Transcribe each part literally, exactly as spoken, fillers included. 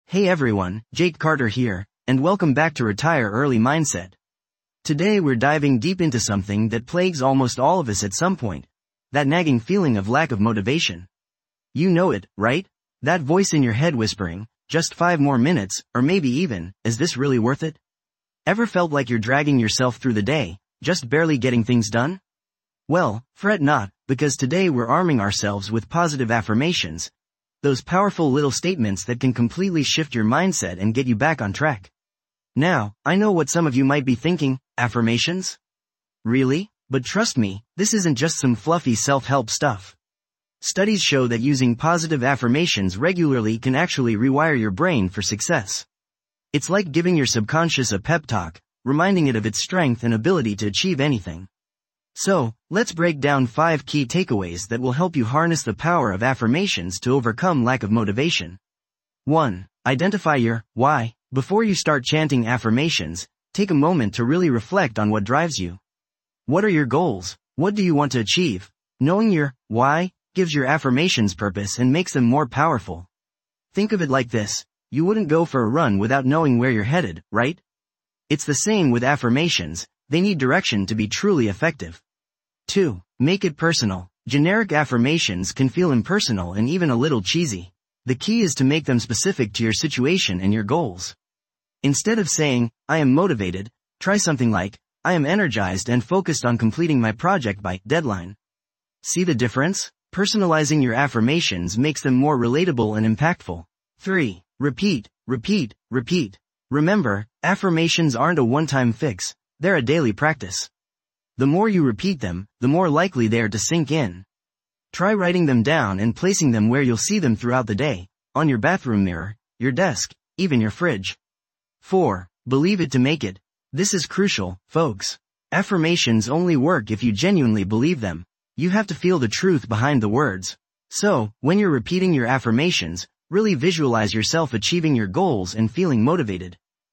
Hey everyone, Jake Carter here, and welcome back to Retire Early Mindset. Today we're diving deep into something that plagues almost all of us at some point. That nagging feeling of lack of motivation. You know it, right? That voice in your head whispering, just five more minutes, or maybe even, is this really worth it? Ever felt like you're dragging yourself through the day, just barely getting things done? Well, fret not, because today we're arming ourselves with positive affirmations. Those powerful little statements that can completely shift your mindset and get you back on track. Now, I know what some of you might be thinking, affirmations? Really? But trust me, this isn't just some fluffy self-help stuff. Studies show that using positive affirmations regularly can actually rewire your brain for success. It's like giving your subconscious a pep talk, reminding it of its strength and ability to achieve anything. So, let's break down five key takeaways that will help you harness the power of affirmations to overcome lack of motivation. one. Identify your why. Before you start chanting affirmations, take a moment to really reflect on what drives you. What are your goals? What do you want to achieve? Knowing your why gives your affirmations purpose and makes them more powerful. Think of it like this: you wouldn't go for a run without knowing where you're headed, right? It's the same with affirmations, they need direction to be truly effective. two. Make it personal. Generic affirmations can feel impersonal and even a little cheesy. The key is to make them specific to your situation and your goals. Instead of saying, I am motivated, try something like, I am energized and focused on completing my project by deadline. See the difference? Personalizing your affirmations makes them more relatable and impactful. three. Repeat, repeat, repeat. Remember, affirmations aren't a one-time fix, they're a daily practice. The more you repeat them, the more likely they are to sink in. Try writing them down and placing them where you'll see them throughout the day, on your bathroom mirror, your desk, even your fridge. four. Believe it to make it. This is crucial, folks. Affirmations only work if you genuinely believe them. You have to feel the truth behind the words. So, when you're repeating your affirmations, really visualize yourself achieving your goals and feeling motivated.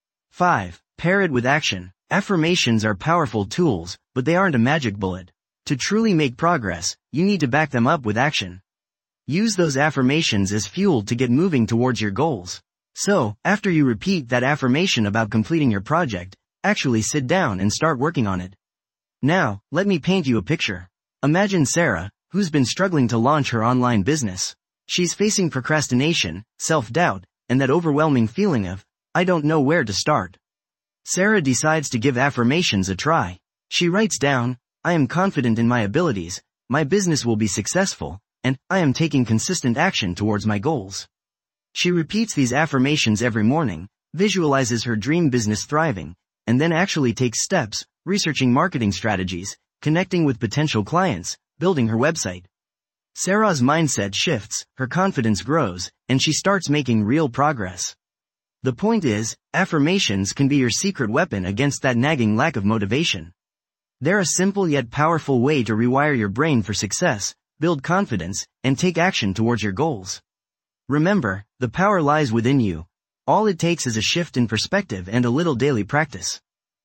five. Pair it with action. Affirmations are powerful tools, but they aren't a magic bullet. To truly make progress, you need to back them up with action. Use those affirmations as fuel to get moving towards your goals. So, after you repeat that affirmation about completing your project, actually sit down and start working on it. Now, let me paint you a picture. Imagine Sarah, who's been struggling to launch her online business. She's facing procrastination, self-doubt, and that overwhelming feeling of, I don't know where to start. Sarah decides to give affirmations a try. She writes down, I am confident in my abilities, my business will be successful, and I am taking consistent action towards my goals. She repeats these affirmations every morning, visualizes her dream business thriving, and then actually takes steps, researching marketing strategies, connecting with potential clients, building her website. Sarah's mindset shifts, her confidence grows, and she starts making real progress. The point is, affirmations can be your secret weapon against that nagging lack of motivation. They're a simple yet powerful way to rewire your brain for success, build confidence, and take action towards your goals. Remember, the power lies within you. All it takes is a shift in perspective and a little daily practice.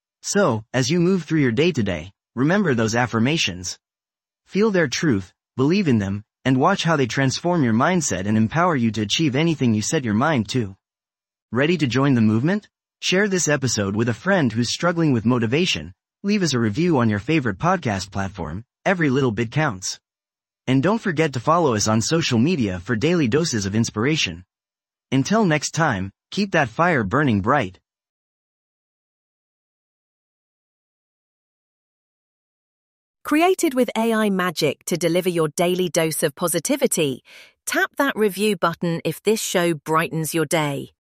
So, as you move through your day today, remember those affirmations. Feel their truth, believe in them, and watch how they transform your mindset and empower you to achieve anything you set your mind to. Ready to join the movement? Share this episode with a friend who's struggling with motivation. Leave us a review on your favorite podcast platform. Every little bit counts. And don't forget to follow us on social media for daily doses of inspiration. Until next time, keep that fire burning bright. Created with A I magic to deliver your daily dose of positivity, tap that review button if this show brightens your day.